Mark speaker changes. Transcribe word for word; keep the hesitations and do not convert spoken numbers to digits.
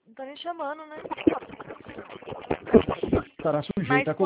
Speaker 1: Não tá nem chamando, né?
Speaker 2: Estará sujeita a